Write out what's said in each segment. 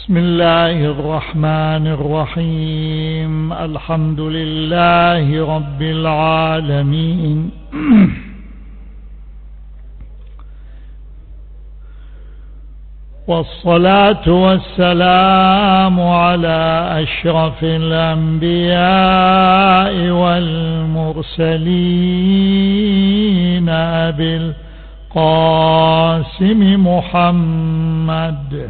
بسم الله الرحمن الرحيم. الحمد لله رب العالمين والصلاة والسلام على أشرف الأنبياء والمرسلين أبي القاسم محمد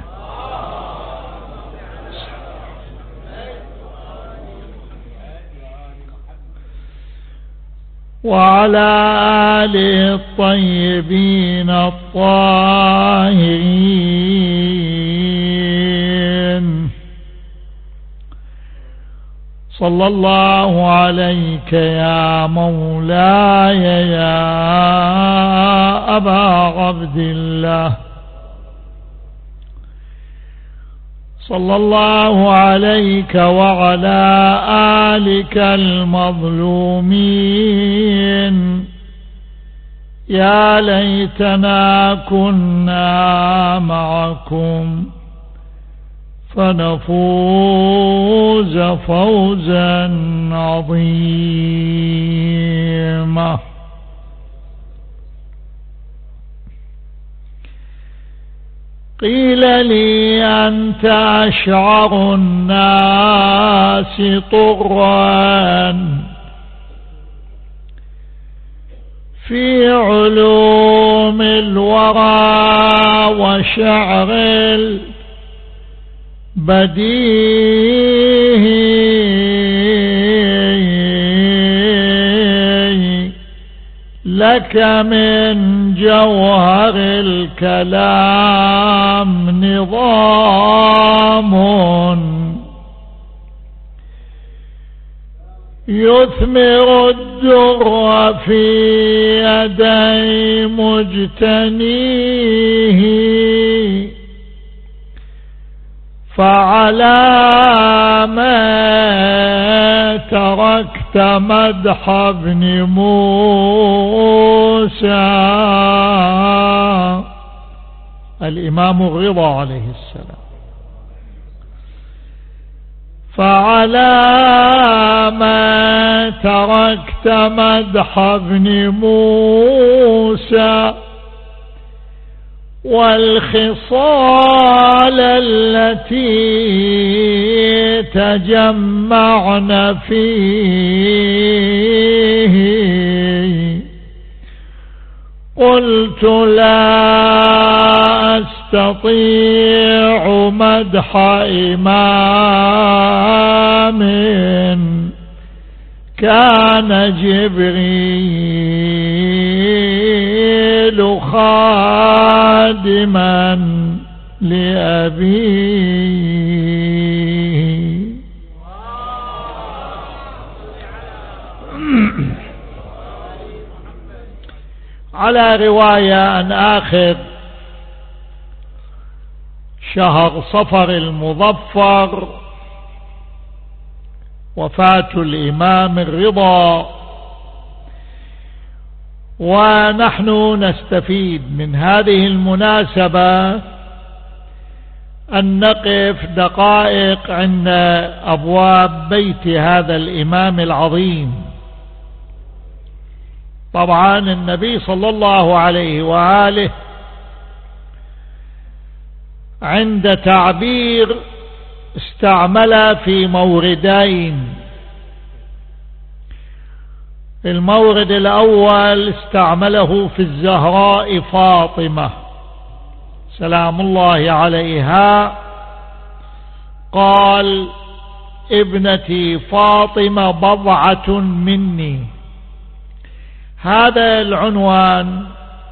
وعلى آله الطيبين الطاهرين. صلى الله عليك يا مولاي يا أبا عبد الله، صلى الله عليك وعلى آلك المظلومين. يا ليتنا كنا معكم فنفوز فوزا عظيما. قيل لي أنت أشعر الناس طرا في علوم الورى وشعر البديهي، لك من جوهر الكلام نظام يثمر الدر في يدي مجتنيه. فعلى ما تركت مدح ابن موسى الإمام الرضا عليه السلام، فعلى ما تركت مدح ابن موسى والخصال التي تجمعن فيه. قلت لا أستطيع مدح إمام كان جبريل خادما لأبيه. على رواية أن آخر شهر صفر المظفر وفاة الإمام الرضا، ونحن نستفيد من هذه المناسبة أن نقف دقائق عند أبواب بيت هذا الإمام العظيم. طبعا النبي صلى الله عليه وآله عند تعبير استعمل في موردين. المورد الأول استعمله في الزهراء فاطمة سلام الله عليها، قال ابنتي فاطمة بضعة مني. هذا العنوان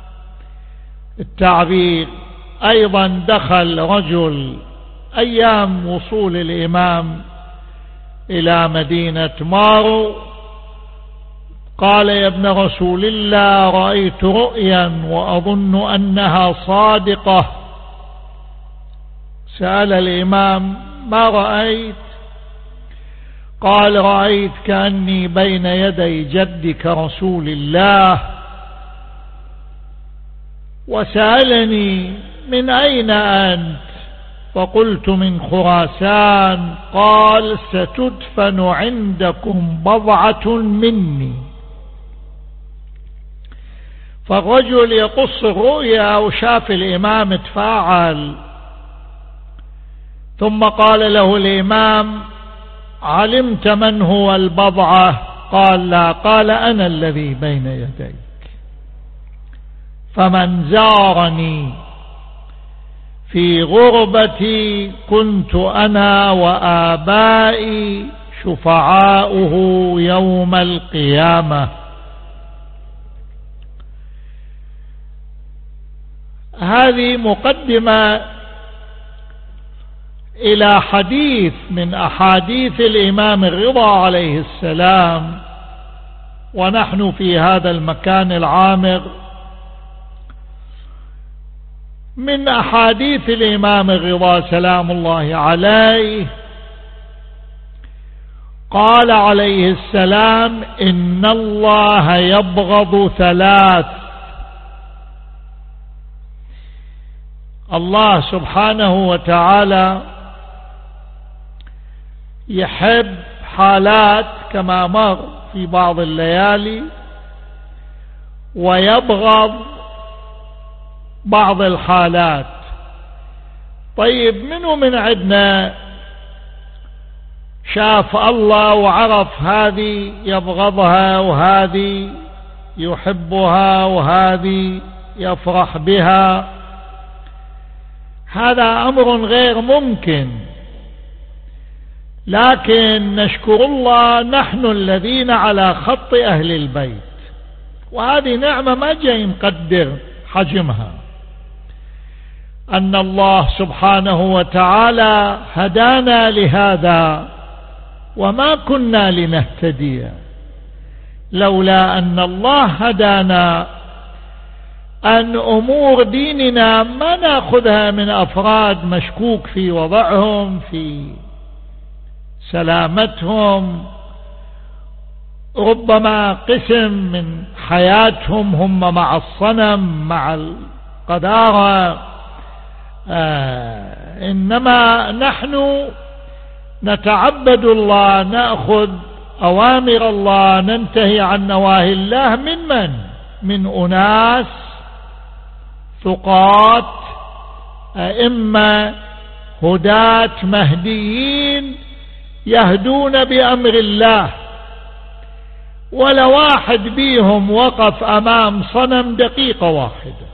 التعبير أيضا دخل رجل أيام وصول الإمام إلى مدينة مارو، قال يا ابن رسول الله رأيت رؤيا وأظن أنها صادقة. سأل الإمام ما رأيت؟ قال رأيت كأني بين يدي جدك رسول الله، وسألني من أين أنت؟ فقلت من خراسان. قال ستدفن عندكم بضعة مني. فالرجل يقص الرؤيا وشاف الإمام تفاعل، ثم قال له الإمام علمت من هو البضعة؟ قال لا. قال أنا الذي بين يديك، فمن زارني في غربتي كنت أنا وآبائي شفعاؤه يوم القيامة. هذه مقدمة إلى حديث من أحاديث الإمام الرضا عليه السلام، ونحن في هذا المكان العامر. من أحاديث الإمام الرضا سلام الله عليه قال عليه السلام إن الله يبغض ثلاث. الله سبحانه وتعالى يحب حالات كما مر في بعض الليالي، ويبغض بعض الحالات. طيب منو من عندنا شاف الله وعرف هذه يبغضها وهذه يحبها وهذه يفرح بها؟ هذا أمر غير ممكن، لكن نشكر الله نحن الذين على خط أهل البيت، وهذه نعمة ما جاي نقدر حجمها، أن الله سبحانه وتعالى هدانا لهذا، وما كنا لنهتدي لولا أن الله هدانا. أن أمور ديننا ما نأخذها من أفراد مشكوك في وضعهم في سلامتهم، ربما قسم من حياتهم هم مع الصنم مع القدارة، إنما نحن نتعبد الله، نأخذ أوامر الله، ننتهي عن نواهي الله. من أناس ثقات أئمة هداة مهديين يهدون بأمر الله، ولا واحد بيهم وقف أمام صنم دقيقة واحدة،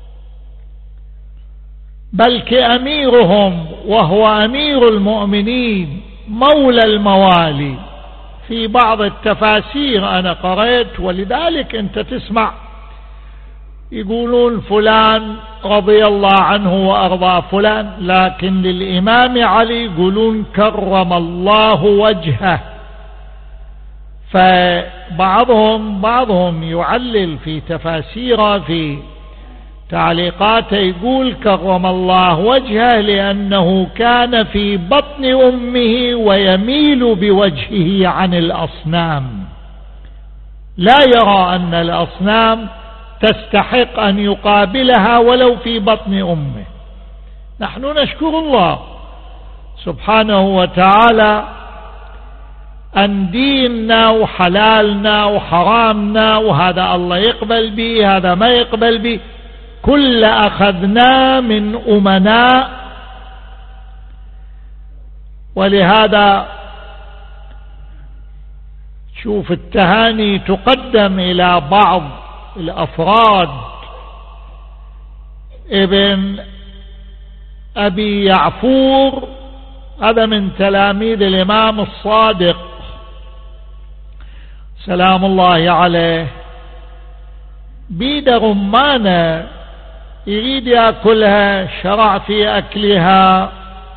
بل كأميرهم وهو أمير المؤمنين مولى الموالي. في بعض التفاسير أنا قرأت، ولذلك أنت تسمع يقولون فلان رضي الله عنه وأرضى فلان، لكن للإمام علي يقولون كرم الله وجهه. فبعضهم يعلل في تفاسيره في تعليقاته يقول كرم الله وجهه لأنه كان في بطن أمه ويميل بوجهه عن الأصنام، لا يرى أن الأصنام تستحق أن يقابلها ولو في بطن أمه. نحن نشكر الله سبحانه وتعالى أن ديننا وحلالنا وحرامنا وهذا الله يقبل به هذا ما يقبل به كل أخذنا من أمناء. ولهذا شوف التهاني تقدم إلى بعض الأفراد. ابن أبي يعفور هذا من تلاميذ الإمام الصادق سلام الله عليه، بيد رمانة يريد يأكلها، شرع في أكلها،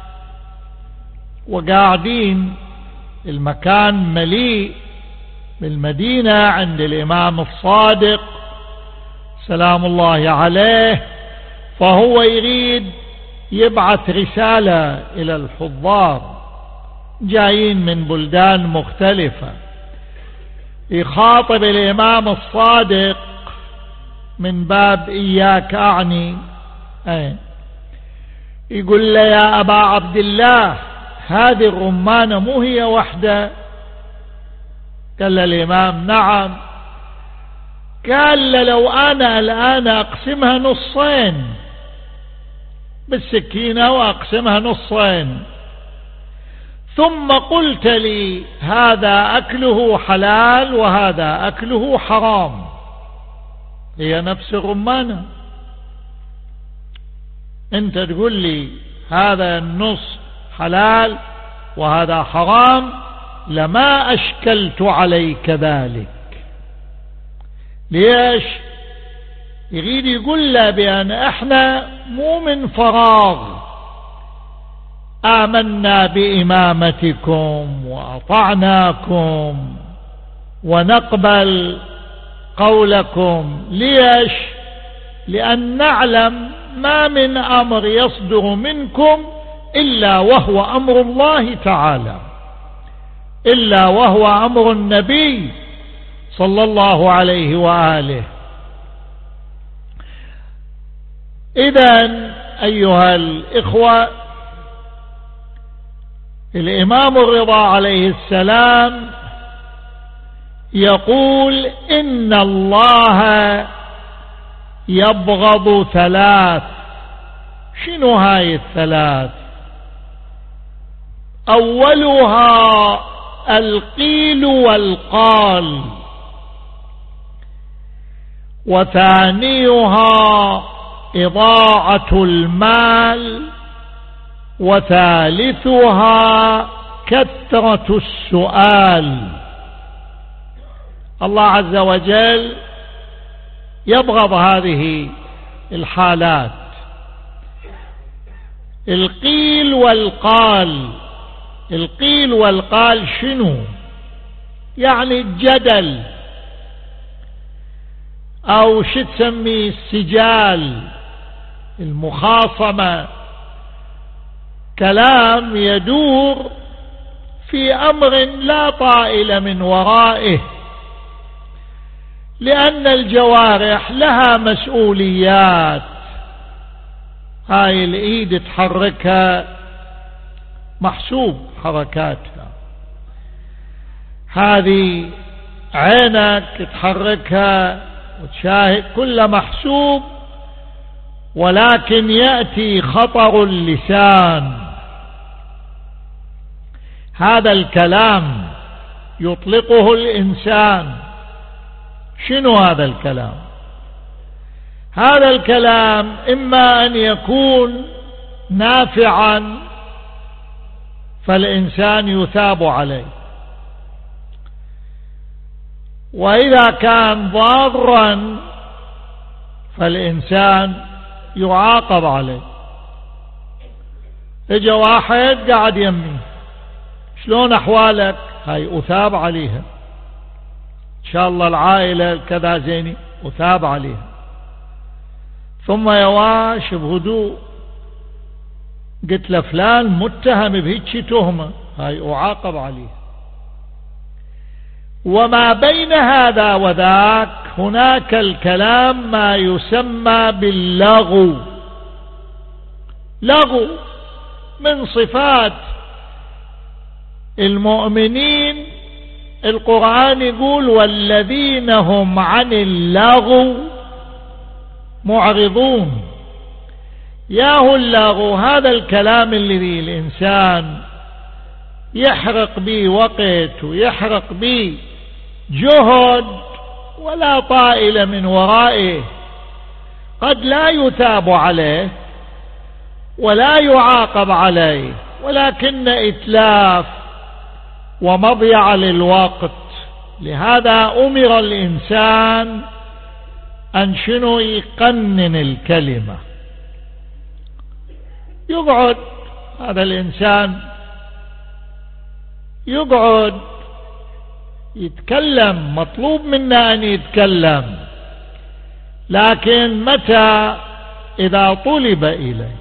وقاعدين المكان مليء بالمدينة عند الإمام الصادق سلام الله عليه، فهو يريد يبعث رسالة إلى الحضار جايين من بلدان مختلفة، يخاطب الإمام الصادق من باب إياك أعني يقول له يا أبا عبد الله هذه الرمانة مو هي وحدة؟ قال له الإمام نعم. قال له لو أنا الآن أقسمها نصين بالسكينة وأقسمها نصين، ثم قلت لي هذا أكله حلال وهذا أكله حرام، هي نفس الرمانة، أنت تقول لي هذا النص حلال وهذا حرام لما أشكلت عليك ذلك. ليش؟ يريد يقول له بأن احنا مو من فراغ آمنا بإمامتكم وأطعناكم ونقبل قولكم. ليش؟ لأن نعلم ما من أمر يصدر منكم إلا وهو أمر الله تعالى، إلا وهو أمر النبي صلى الله عليه وآله. إذن أيها الإخوة، الإمام الرضا عليه السلام يقول إن الله يبغض ثلاث. شنو هاي الثلاث؟ أولها القيل والقال، وثانيها إضاعة المال، وثالثها كثرة السؤال. الله عز وجل يبغض هذه الحالات، القيل والقال. القيل والقال شنو؟ يعني الجدل، أو شو تسميه السجال، المخاصمة، كلام يدور في أمر لا طائل من ورائه، لأن الجوارح لها مسؤوليات. هاي الإيد تحركها محسوب حركاتها، هذه عينك تحركها وتشاهد كل محسوب، ولكن يأتي خطر اللسان. هذا الكلام يطلقه الإنسان. شنو هذا الكلام؟ هذا الكلام إما أن يكون نافعا فالإنسان يثاب عليه، وإذا كان ضارا فالإنسان يعاقب عليه. اجى واحد قاعد يمي، شلون أحوالك؟ هاي أثاب عليها. إن شاء الله العائلة كذا زيني، أثاب عليها. ثم يواش بهدوء قلت له فلان متهم بهيك تهمة، هاي أعاقب عليه. وما بين هذا وذاك هناك الكلام ما يسمى باللغو. لغو من صفات المؤمنين. القرآن يقول والذين هم عن اللغو معرضون. ياهو اللغو هذا الكلام الذي الإنسان يحرق به وقت ويحرق به جهد ولا طائل من ورائه، قد لا يثاب عليه ولا يعاقب عليه، ولكن إتلاف ومضيع للوقت. لهذا أمر الإنسان أن شنو يقنن الكلمة، يقعد هذا الإنسان يقعد يتكلم، مطلوب منا أن يتكلم، لكن متى؟ إذا طلب إليه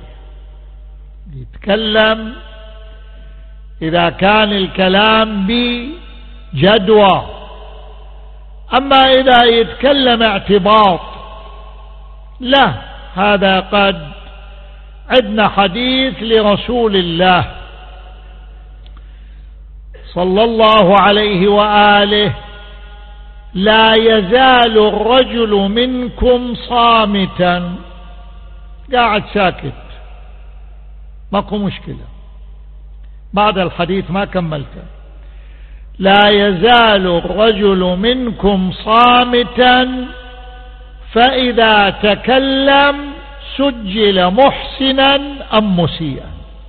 يتكلم، إذا كان الكلام بجدوى. أما إذا يتكلم اعتباط لا، هذا قد عندنا حديث لرسول الله صلى الله عليه وآله: لا يزال الرجل منكم صامتا، قاعد ساكت ماكو مشكلة، بعد الحديث ما كملته. لا يزال الرجل منكم صامتا فإذا تكلم سجل محسنا أم مسيئا.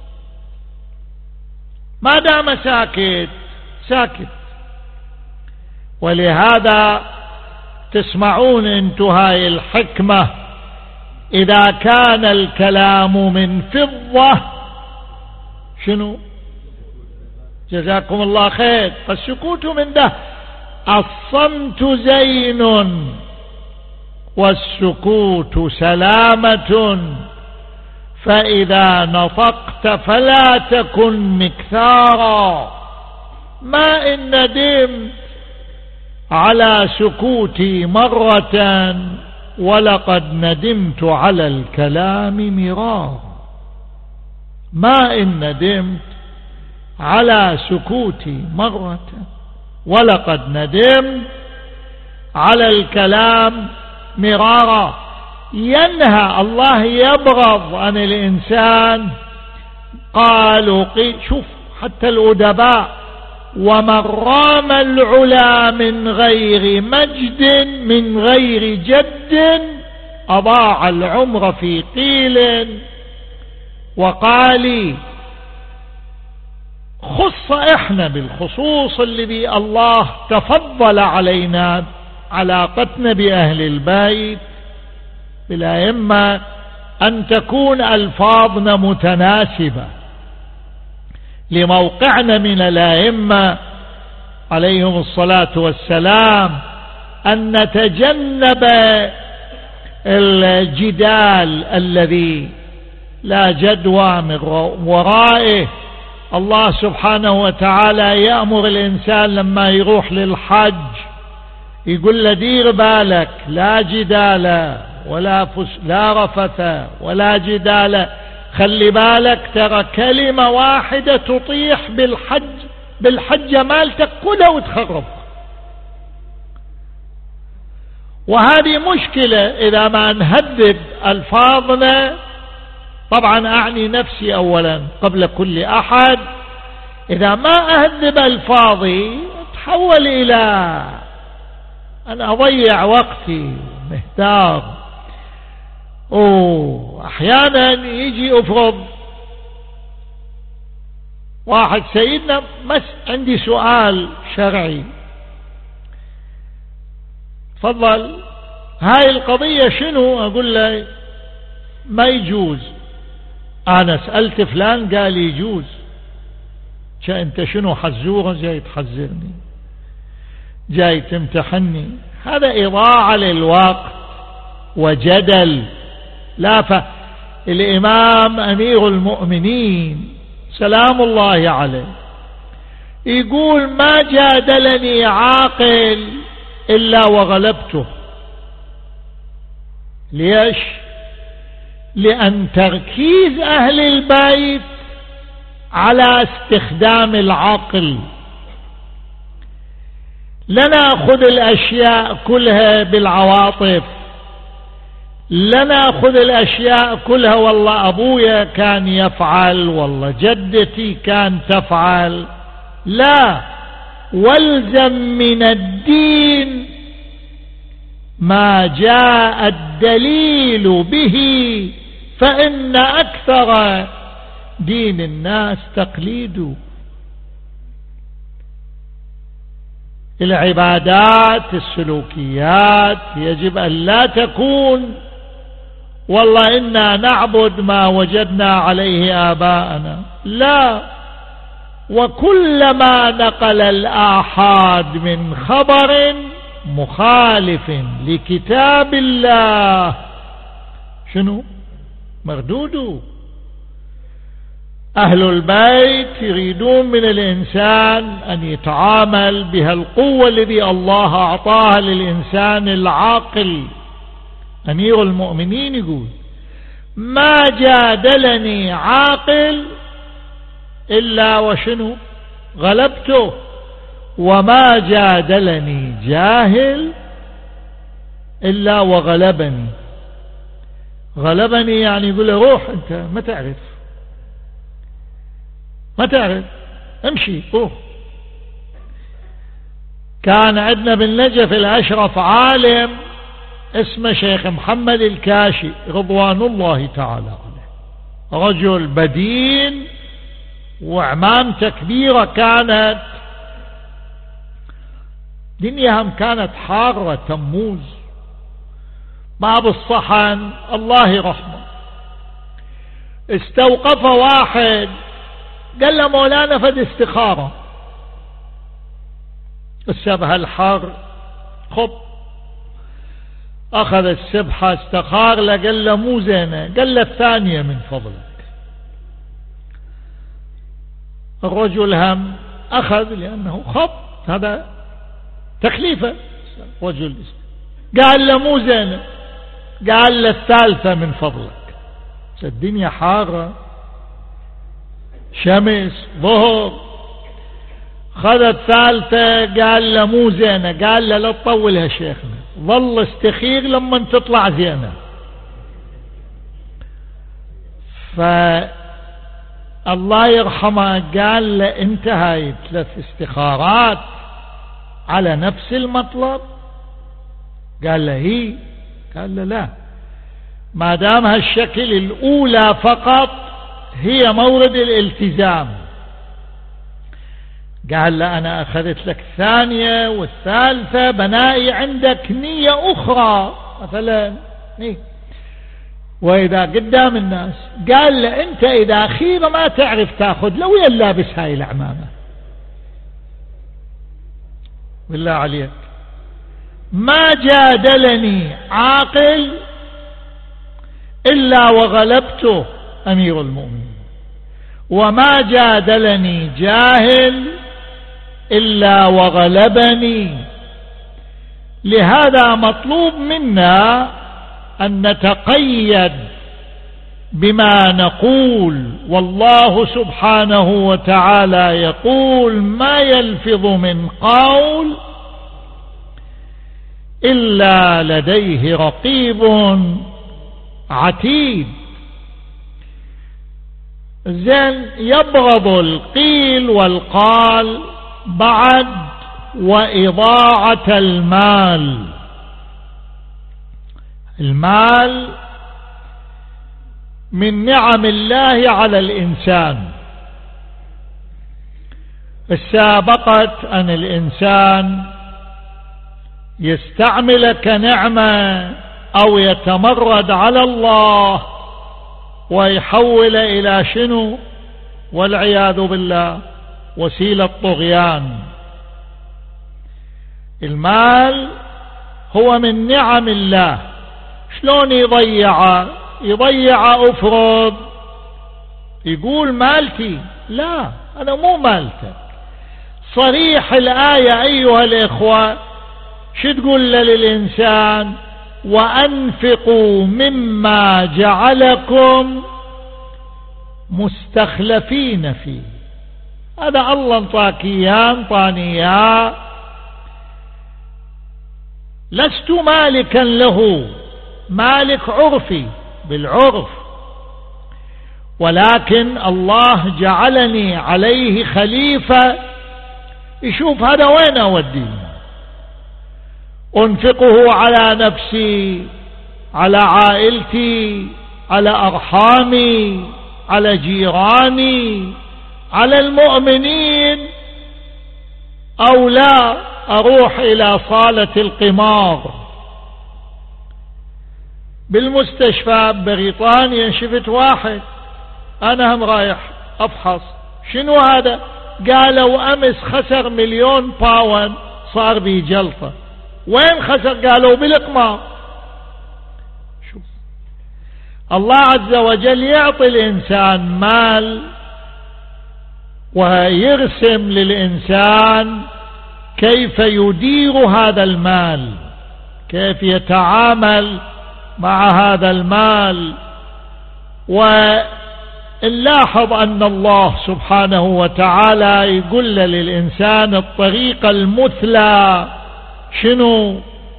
ما دام ساكت ساكت. ولهذا تسمعون انتم هاي الحكمة: إذا كان الكلام من فضة شنو؟ جزاكم الله خير. فالسكوت من ده. الصمت زين والسكوت سلامة، فإذا نطقت فلا تكن مكثارا. ما إن ندمت على سكوتي مرة ولقد ندمت على الكلام مرارا. ما إن ندمت على سكوتي مرة ولقد ندمت على الكلام مرارا. ينهى الله، يبغض عن الإنسان. قالوا شوف حتى الأدباء: ومن رام العلا من غير مجد من غير جد أضاع العمر في قيل وقالي. خص احنا بالخصوص الذي الله تفضل علينا علاقتنا بأهل البيت بالأئمة أن تكون ألفاظنا متناسبة لموقعنا من الأئمة عليهم الصلاة والسلام، أن نتجنب الجدال الذي لا جدوى من ورائه. الله سبحانه وتعالى يأمر الإنسان لما يروح للحج يقول له: دير بالك، لا جدال لا رفث ولا جدال. خلي بالك، ترى كلمة واحدة تطيح بالحجة مالتك كلها وتخرب. وهذه مشكلة إذا ما نهذب ألفاظنا. طبعا أعني نفسي أولا قبل كل أحد. إذا ما أهذب ألفاظي تحول إلى أن أضيع وقتي مهتار. أحيانا يجي أفرض واحد: سيدنا عندي سؤال شرعي، تفضل، هاي القضية شنو؟ أقول له: ما يجوز. أنا سألت فلان قال يجوز. أنت شنو حزورة جاي تحذرني، جاي تمتحني؟ هذا إضاعة للوقت وجدل. لا. الإمام أمير المؤمنين سلام الله عليه يقول: ما جادلني عاقل إلا وغلبته. ليش؟ لأن تركيز أهل البيت على استخدام العقل. لا نأخذ الأشياء كلها بالعواطف، لا نأخذ الأشياء كلها والله أبويا كان يفعل، والله جدتي كان تفعل. لا، والزم من الدين ما جاء الدليل به، فإن أكثر دين الناس تقليد. العبادات السلوكيات يجب أن لا تكون والله إنا نعبد ما وجدنا عليه آباءنا. لا. وكلما نقل الآحاد من خبر مخالف لكتاب الله شنو؟ مردود. أهل البيت يريدون من الإنسان أن يتعامل بها القوة التي الله أعطاها للإنسان العاقل. أمير المؤمنين يقول: ما جادلني عاقل إلا وشنو غلبته، وما جادلني جاهل إلا وغلبني. غلبني يعني يقول له روح أنت ما تعرف امشي روح. كان عندنا بالنجف الأشرف عالم اسمه شيخ محمد الكاشي رضوان الله تعالى عليه، رجل بدين وعمامته كبيرة، كانت دنياهم كانت حارة تموز ما بالصحن، الله يرحمه. استوقف واحد قال له مولانا فد استخارة، السبحة الحار خب أخذ السبحة استخار له، قال له مو زينة، قال له الثانية من فضلك. الرجل هم أخذ لأنه خب هذا تكليفه، رجل قال له مو زينة، قال له الثالثة من فضلك. الدنيا حارة شمس ظهر، خذ الثالثة قال له مو زينة، قال له لا تطولها شيخنا، ظل استخير لما تطلع زينة. فالله يرحمه قال له انت هاي 3 استخارات على نفس المطلب؟ قال له هي، قال له لا، ما دام هالشكل الأولى فقط هي مورد الالتزام. قال له أنا أخذت لك الثانية والثالثة بنائي عندك نية أخرى مثلا وإذا قدام الناس. قال له أنت إذا أخيرا ما تعرف تأخذ لو يلابس هاي العمامة، بالله عليك. ما جادلني عاقل إلا وغلبته أمير المؤمنين، وما جادلني جاهل إلا وغلبني. لهذا مطلوب منا أن نتقيد بما نقول، والله سبحانه وتعالى يقول ما يلفظ من قول إلا لديه رقيب عتيد. زين، يبغض القيل والقال بعد وإضاعة المال. المال من نعم الله على الإنسان، السابقة أن الإنسان يستعمل كنعمة أو يتمرد على الله ويحول إلى شنو والعياذ بالله وسيلة طغيان. المال هو من نعم الله، شلون يضيع أفرض يقول مالتي، لا أنا مو مالتك. صريح الآية أيها الإخوة شو تقول للإنسان؟ وأنفقوا مما جعلكم مستخلفين فيه. هذا الله انطاك اياه، انطاني اياه، لست مالكا له، مالك عرفي بالعرف، ولكن الله جعلني عليه خليفة يشوف هذا وين أوديه. أنفقه على نفسي، على عائلتي، على أرحامي، على جيراني، على المؤمنين، أو لا أروح إلى صالة القمار. بالمستشفى بريطانيا شفت واحد، أنا هم رايح أفحص شنو هذا، قالوا أمس خسر 1,000,000 باوند صار بي جلطة. وين خسر؟ قالوا بالقمار. شوف الله عز وجل يعطي الإنسان مال ويرسم للإنسان كيف يدير هذا المال، كيف يتعامل مع هذا المال. ونلاحظ أن الله سبحانه وتعالى يقول للإنسان الطريقة المثلى شنو؟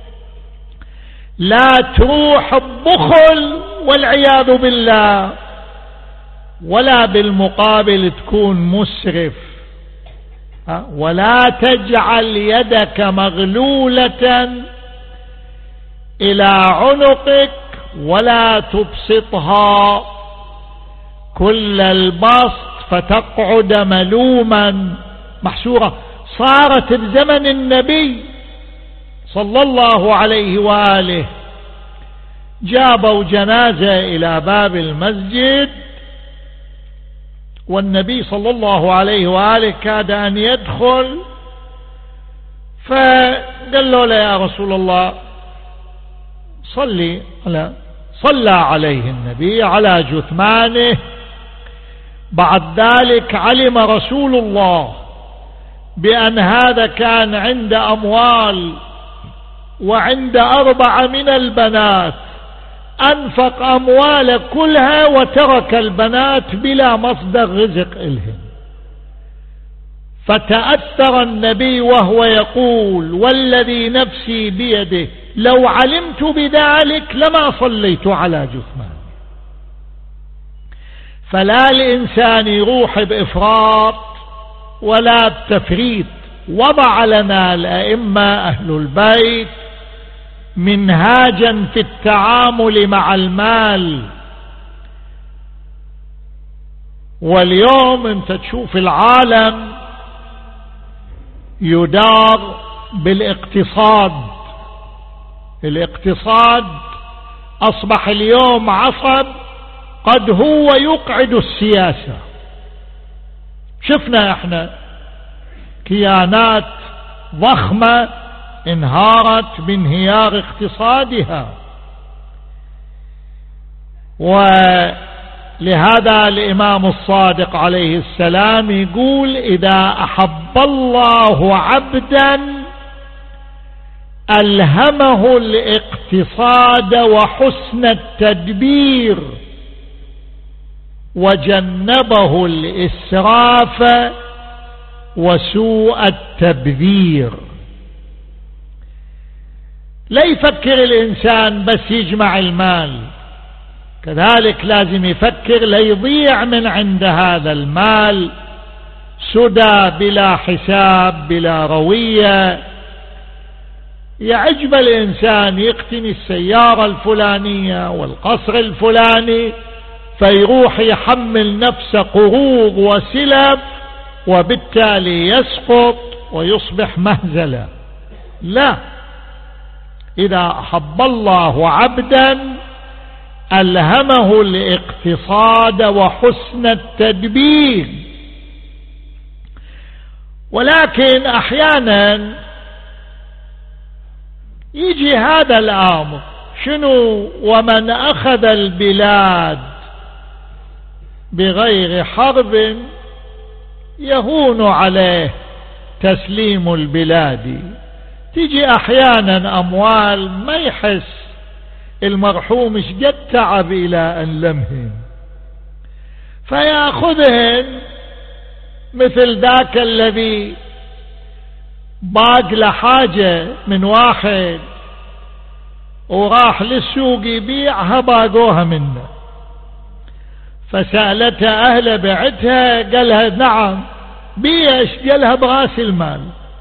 لا تروح ببخل والعياذ بالله، ولا بالمقابل تكون مسرف، ولا تجعل يدك مغلولة إلى عنقك ولا تبسطها كل البسط فتقعد ملوما محسورا. صارت بزمن النبي صلى الله عليه وآله جابوا جنازة إلى باب المسجد، والنبي صلى الله عليه وآله كاد أن يدخل، فقال له يا رسول الله صلى عليه النبي على جثمانه. بعد ذلك علم رسول الله بأن هذا كان عند أموال وعند 4 من البنات، أنفق أموال كلها وترك البنات بلا مصدر رزق إلهم. فتأثر النبي وهو يقول والذي نفسي بيده لو علمت بذلك لما صليت على جثمان. فلا الإنسان يروح بإفراط ولا بتفريط. وضع لنا الأئمة أهل البيت منهاجا في التعامل مع المال. واليوم انت تشوف العالم يدار بالاقتصاد. الاقتصاد أصبح اليوم عصب قد هو يقعد السياسة. شفنا احنا كيانات ضخمة انهارت بانهيار اقتصادها. ولهذا الإمام الصادق عليه السلام يقول إذا أحب الله عبدا ألهمه الاقتصاد وحسن التدبير وجنبه الإسراف وسوء التبذير. لا يفكر الإنسان بس يجمع المال، كذلك لازم يفكر لا يضيع من عند هذا المال سدى بلا حساب بلا روية. يعجب الإنسان يقتني السيارة الفلانية والقصر الفلاني فيروح يحمل نفسه قروض وسلب وبالتالي يسقط ويصبح مهزلة. لا، إذا أحب الله عبدا ألهمه الاقتصاد وحسن التدبير. ولكن أحيانا يجي هذا الأمر شنو؟ ومن أخذ البلاد بغير حرب يهون عليه تسليم البلاد. تيجي أحيانا أموال ما يحس المرحوم شقد تعب إلى أن لمهن فيأخذهن، مثل ذاك الذي باق لحاجة من واحد وراح للسوق يبيعها باقوها منه، فسألتها أهل بعتها قالها نعم بيش، قالها برأس المال.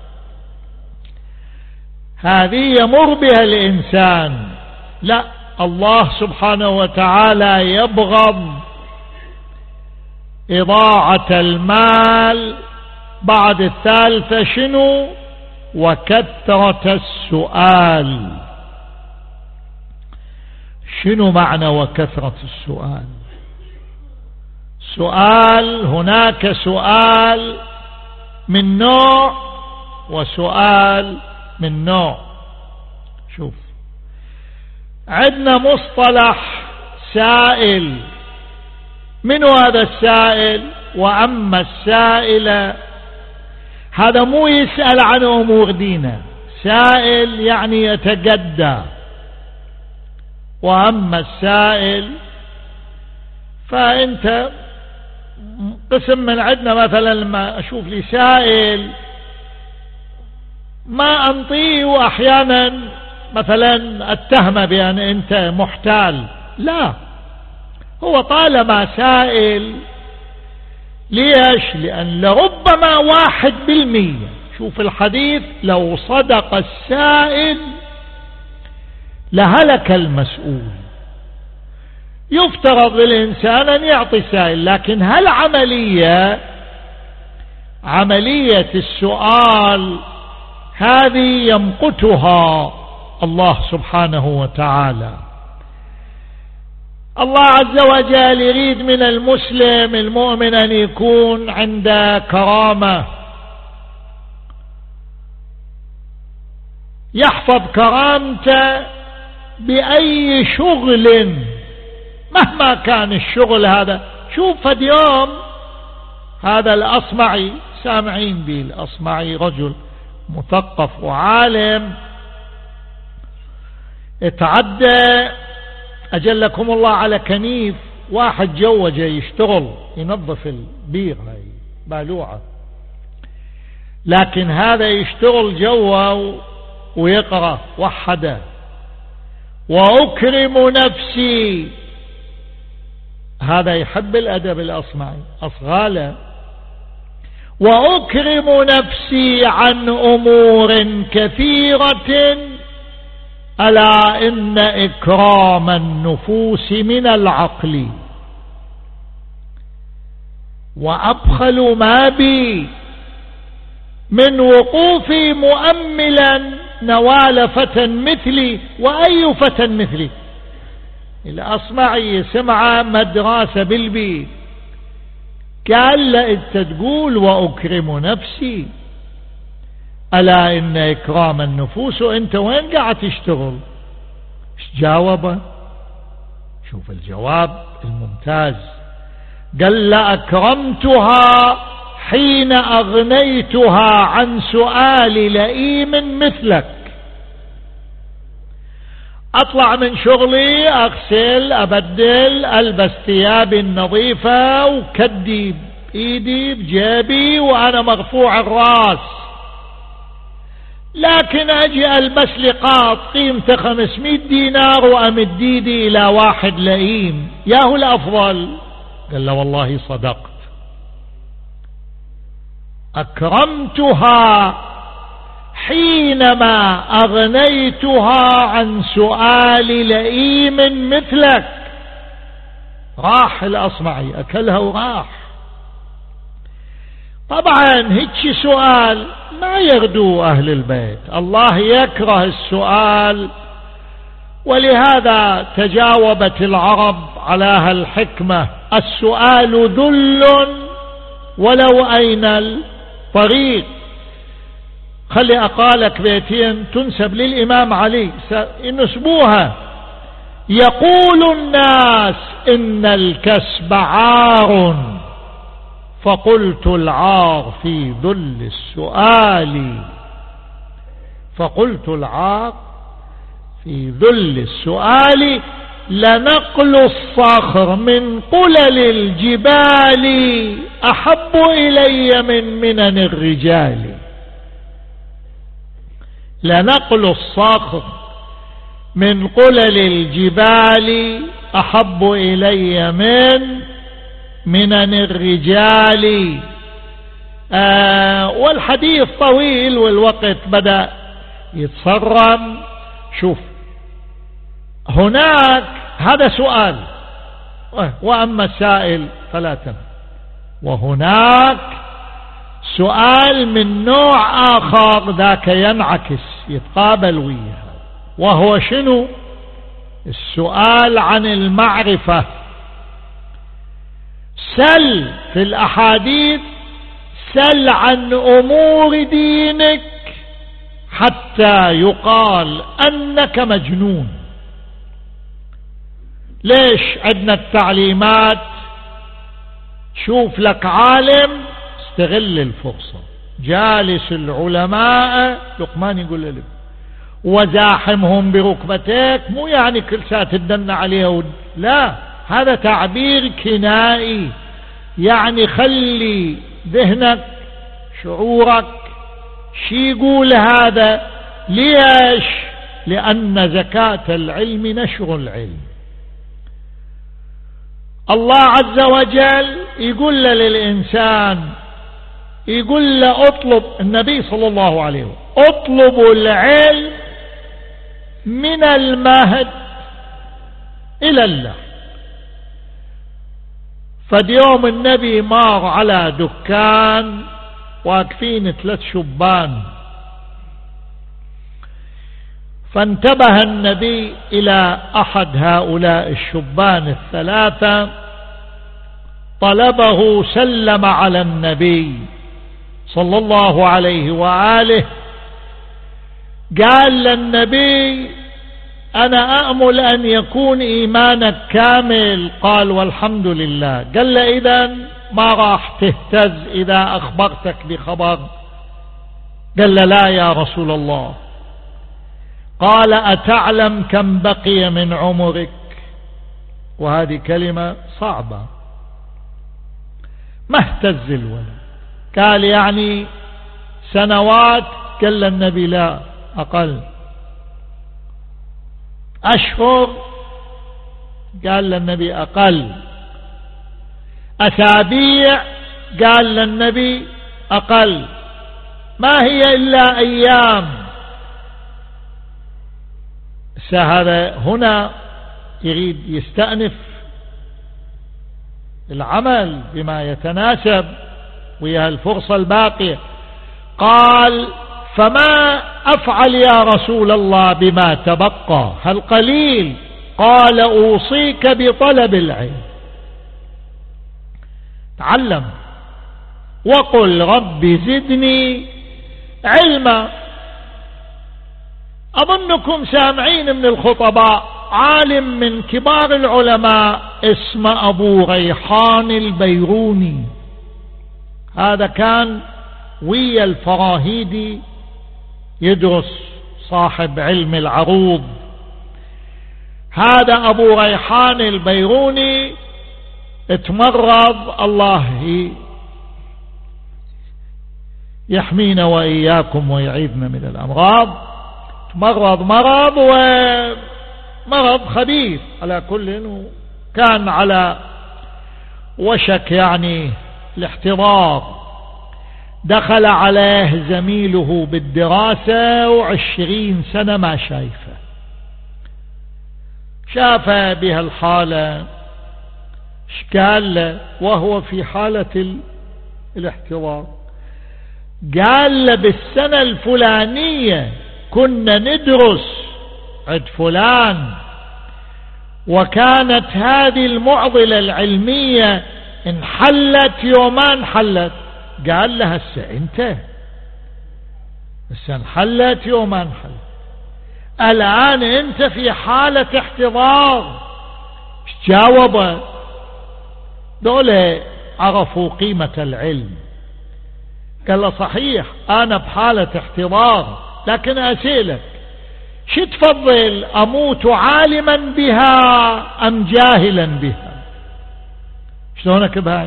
هذه يمر بها الإنسان. لا، الله سبحانه وتعالى يبغض إضاعة المال. بعد الثالثة شنو؟ وكثرة السؤال. شنو معنى وكثرة السؤال؟ سؤال، هناك سؤال من نوع وسؤال من نوع. شوف، عندنا مصطلح سائل. من هذا السائل؟ وأما السائل هذا مو يسأل عن أمور دينه، سائل يعني يتجدى. وأما السائل فأنت قسم من عندنا مثلا لما أشوف لي سائل ما أنطيه، وأحيانا مثلا أتهمه بأن أنت محتال، لا، هو طالما سائل. ليش؟ لأن لربما 1%، شوف الحديث، لو صدق السائل لهلك المسؤول. يفترض للإنسان أن يعطي سائل، لكن هل عملية السؤال هذه يمقتها الله سبحانه وتعالى. الله عز وجل يريد من المسلم المؤمن أن يكون عنده كرامة، يحفظ كرامته بأي شغل مهما كان الشغل هذا. شوف اليوم هذا الأصمعي، سامعين به، الأصمعي رجل مثقف وعالم، اتعدى أجلكم الله على كنيف واحد جوجه يشتغل ينظف البير، هاي بالوعة، لكن هذا يشتغل جوا ويقرأ وحده. وأكرم نفسي، هذا يحب الأدب الأصمعي أصغاله، وأكرم نفسي عن أمور كثيرة ألا إن إكرام النفوس من العقل، وأبخل ما بي من وقوفي مؤملا نوال فتى مثلي. وأي فتى مثلي؟ الأصمعي سمع مدرسة بالبيت، قال له أنت تقول وأكرم نفسي، ألا إن إكرام النفوس، وأنت وين قاعد تشتغل؟ ايش جاوبه؟ شوف الجواب الممتاز، قال له أكرمتها حين أغنيتها عن سؤال لئيم مثلك. أطلع من شغلي أغسل أبدل ألبس ثيابي النظيفة وكدي بإيدي بجيبي وأنا مرفوع الرأس، لكن أجي ألبس لي قاط قيمته 500 دينار وأمد ايدي إلى واحد لئيم، ياهو الأفضل؟ قال له والله صدقت، أكرمتها حينما أغنيتها عن سؤال لئيم مثلك. راح الأصمعي أكلها وراح. طبعا هيك سؤال ما يغدو أهل البيت، الله يكره السؤال، ولهذا تجاوبت العرب على هالحكمة: السؤال ذل ولو أين الطريق. خلي أقالك بيتين تنسب للإمام علي نسبوها: يقول الناس إن الكسب عار، فقلت العار في ذل السؤال، فقلت العار في ذل السؤال، لنقل الصخر من قلل الجبال أحب إلي من منن الرجال. لنقل الصخر من قلل الجبال أحب إلي من منن الرجال. والحديث طويل والوقت بدأ يتصرم. شوف هناك هذا سؤال، وأما السائل فلا تم. وهناك سؤال من نوع آخر، ذاك ينعكس يتقابل وياه، وهو شنو؟ السؤال عن المعرفة. سل في الأحاديث: سل عن أمور دينك حتى يقال أنك مجنون. ليش عندنا التعليمات؟ شوف لك عالم استغل الفرصة، جالس العلماء، لقمان يقول له وزاحمهم بركبتك، مو يعني كل ساعة تدن عليه لا، هذا تعبير كنائي، يعني خلي ذهنك شعورك شي يقول هذا. ليش؟ لأن زكاة العلم نشر العلم. الله عز وجل يقول للإنسان، يقول له اطلب، النبي صلى الله عليه وسلم، اطلبوا العلم من المهد إلى الله. فاليوم النبي مار على دكان واقفين 3 شبان، فانتبه النبي إلى أحد هؤلاء الشبان ال3، طلبه، سلم على النبي صلى الله عليه وآله، قال للنبي أنا أأمل أن يكون إيمانك كامل. قال والحمد لله. قال له إذن ما راح تهتز إذا أخبرتك بخبر؟ قال له لا يا رسول الله. قال أتعلم كم بقي من عمرك؟ وهذه كلمة صعبة. ما اهتز الولد. قال يعني سنوات؟ قال النبي لا، أقل. أشهر؟ قال النبي أقل. أسابيع؟ قال النبي أقل. ما هي إلا أيام. هذا هنا يريد يستأنف العمل بما يتناسب ويا الفرصة الباقية. قال فما أفعل يا رسول الله بما تبقى؟ هل قليل؟ قال أوصيك بطلب العلم، تعلم وقل رب زدني علما. أظنكم سامعين من الخطباء عالم من كبار العلماء اسمه أبو ريحان البيروني. هذا كان ويا الفراهيدي يدرس، صاحب علم العروض. هذا أبو ريحان البيروني اتمرض، الله يحمينا وإياكم ويعيذنا من الأمراض. مرض ومرض خبيث على كل، كان على وشك يعني الاحتضار. دخل عليه زميله بالدراسة 20 سنة ما شايفه، شاف بها الحالة، قال له وهو في حالة الاحتضار، قال له بالسنة الفلانية كنا ندرس عند فلان، وكانت هذه المعضلة العلمية انحلت يوما انحلت. قال له هسه انت انحلت يوما انحلت، الآن انت في حالة احتضار. جاوبه دول عرفوا قيمة العلم. قال له صحيح أنا بحالة احتضار، لكن أسألك شو تفضل، أموت عالما بها أم جاهلا بها؟ شلونك بهاي؟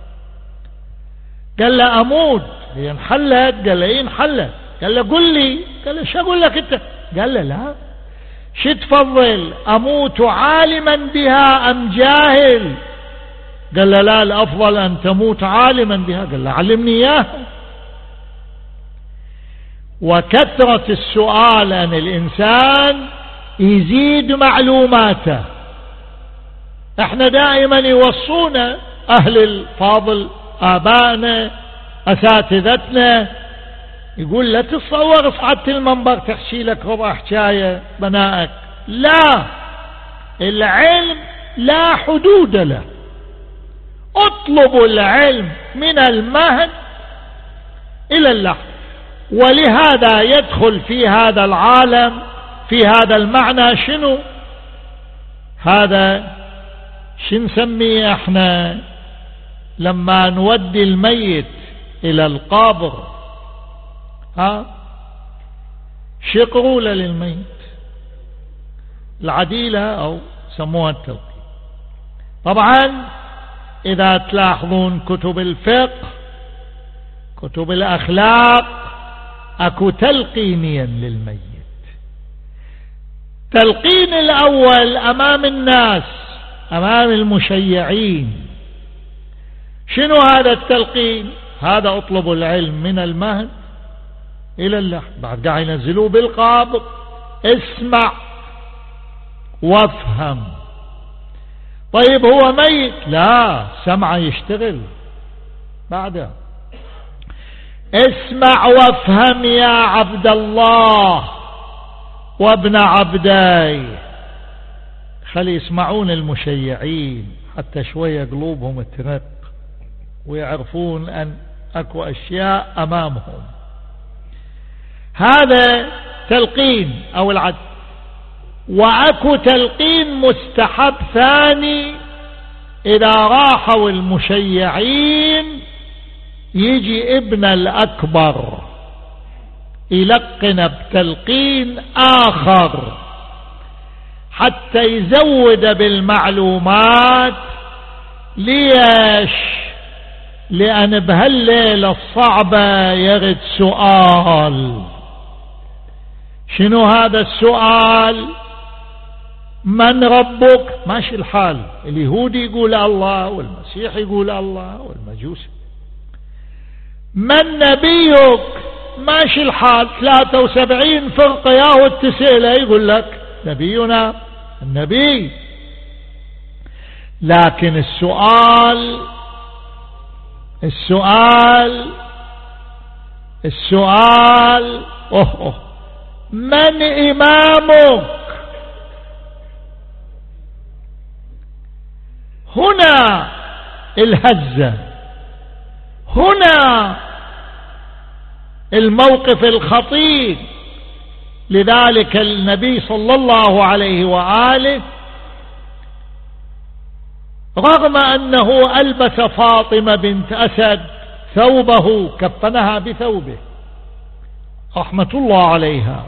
قال له أموت. هي انحلت؟ قال له إيه انحلت. قال له قل لي. قال له شو أقول لك أنت؟ قال له لا، شو تفضل، أموت عالما بها أم جاهل؟ قال له لا، الأفضل أن تموت عالما بها. قال له علمني إياها. وكثرة السؤال عن الإنسان يزيد معلوماته. احنا دائما يوصونا أهل الفاضل، آبائنا، أساتذتنا، يقول لا تتصور صعدت المنبر تحشي لك ربع حكاية بنائك. لا، العلم لا حدود له. اطلبوا العلم من المهد إلى اللحد. ولهذا يدخل في هذا العالم، في هذا المعنى شنو؟ هذا شو نسميه احنا لما نودي الميت إلى القبر؟ شقرولة للميت، العديلة أو سموها التلقي. طبعا إذا تلاحظون كتب الفقه كتب الأخلاق أكو تلقينيا للميت. تلقين الأول أمام الناس أمام المشيعين. شنو هذا التلقين؟ هذا اطلبوا العلم من المهد إلى اللحد، بعد قاعد ينزلوه بالقابض، اسمع وافهم. طيب هو ميت؟ لا، سمعه يشتغل بعده. اسمع وافهم يا عبد الله وابن عبدي. خلي يسمعون المشيعين حتى شوية قلوبهم ترق ويعرفون أن أكو أشياء أمامهم. هذا تلقين أو العد. وأكو تلقين مستحب ثاني، إذا راحوا المشيعين يجي ابن الأكبر يلقن بتلقين آخر حتى يزود بالمعلومات. ليش؟ لأن بهالليلة الصعبة يرد سؤال. شنو هذا السؤال؟ من ربك؟ ماشي الحال، اليهودي يقول الله والمسيح يقول الله والمجوسي. من نبيك؟ ماشي الحال، 73 فرقة ياهو التسئلة يقول لك نبينا النبي. لكن السؤال من إمامك؟ هنا الهزة، هنا الموقف الخطير. لذلك النبي صلى الله عليه وآله رغم أنه ألبس فاطمة بنت أسد ثوبه، كفنها بثوبه رحمة الله عليها،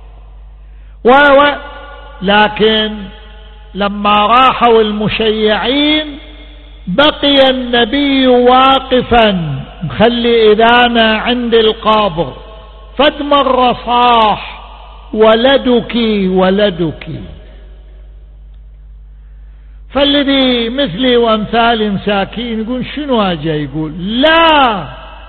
لكن لما راحوا المشيعين بقي النبي واقفا مخلي إذانا عند القبر، فد مرة صاح ولدك ولدك. فالذي مثلي وامثال مساكين يقول شنو هذا؟ يقول لا،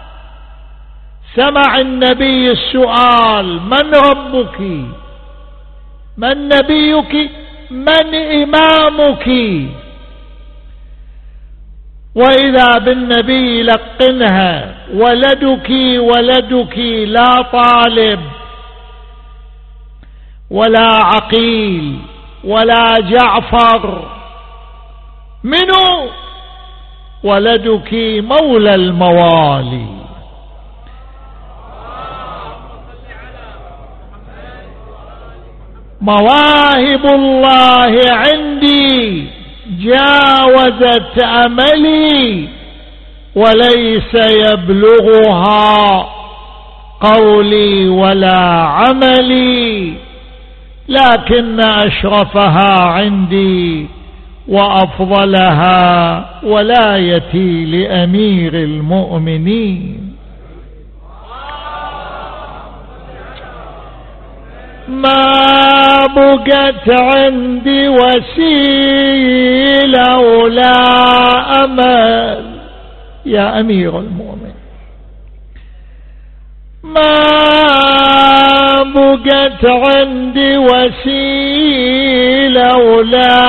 سمع النبي السؤال من ربك، من نبيك، من إمامك. وإذا بالنبي لقنها ولدك ولدك، لا طالب ولا عقيل ولا جعفر، منو؟ ولدك مولى الموالي. مواهب الله عندي جاوزت أملي، وليس يبلغها قولي ولا عملي، لكن أشرفها عندي وأفضلها ولايتي لأمير المؤمنين. ما بقت عندي وسيلة ولا أمل يا أمير المؤمنين، ما بقت عندي وسيلة ولا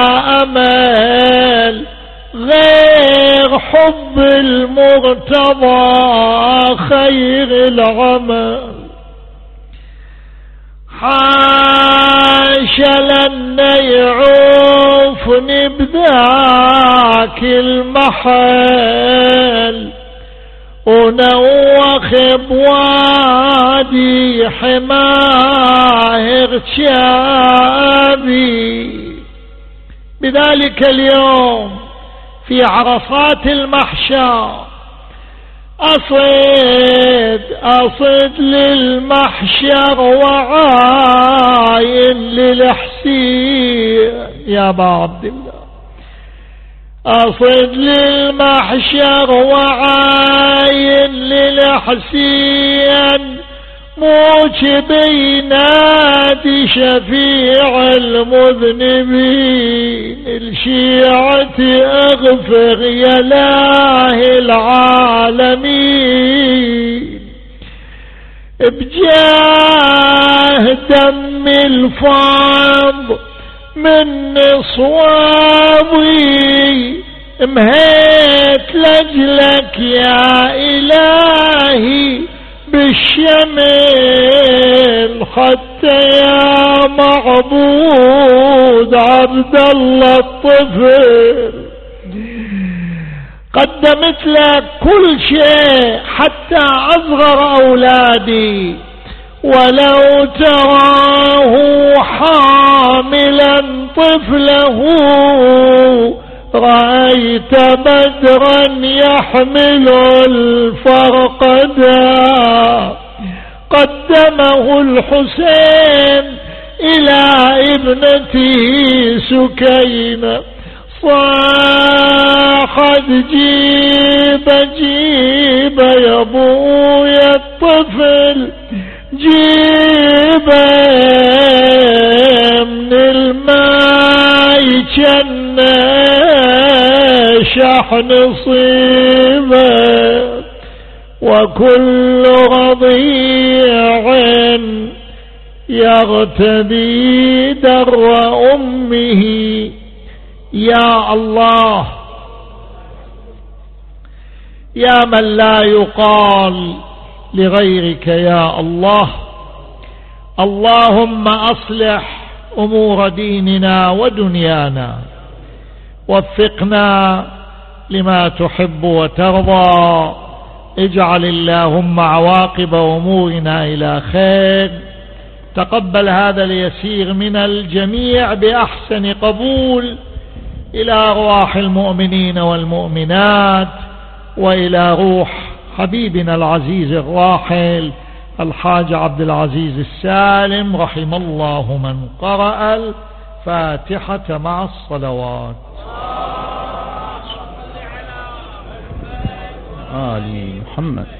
أمل غير حب المرتضى خير العمل. حاش لن يعوفني بذاك المحل، ونوخ بوادي حماه ارتشابي. بذلك اليوم في عرصات المحشر أصد للمحشر وعاين للحسين يا أبا عبد الله. أصد للمحشر وعاين للحسين موجب ينادي شفيع المذنبين الشيعة اغفر يا إله العالمين بجاه دم الفاض من صوابي مهيت لجلك يا إلهي بالشمل حتى يا معبود عبد الله الطفل قدمت لك كل شيء حتى أصغر أولادي ولو تراه حاملا طفله رأيت بدرا يحمل الفرقدا قدمه الحسين إلى ابنته سكينة صاحت جيب جيب يا ابويا الطفل جيب من الماء جنة شحن صيبه وكل رضيع يغتدي در أمه. يا الله يا من لا يقال لغيرك يا الله، اللهم أصلح أمور ديننا ودنيانا، وفقنا لما تحب وترضى، اجعل اللهم عواقب أمورنا إلى خير، تقبل هذا اليسير من الجميع بأحسن قبول إلى أرواح المؤمنين والمؤمنات وإلى روح حبيبنا العزيز الراحل الحاج عبد العزيز السالم رحم الله من قرأ الفاتحة مع الصلوات. آل محمد.